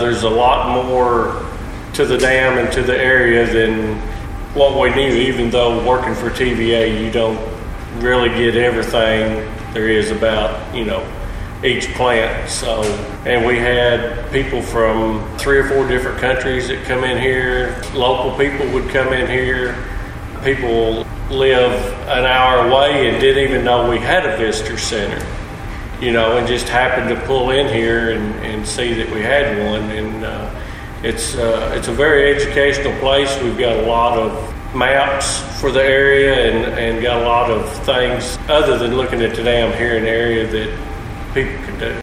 there's a lot more to the dam and to the area than what we knew. Even though working for TVA, you don't really get everything there is about, each plant. So, and we had people from 3 or 4 different countries that come in here. Local people would come in here. People live an hour away and didn't even know we had a visitor center, and just happened to pull in here and see that we had one. And it's a very educational place. We've got a lot of maps for the area and got a lot of things other than looking at the dam here in the area that people can do.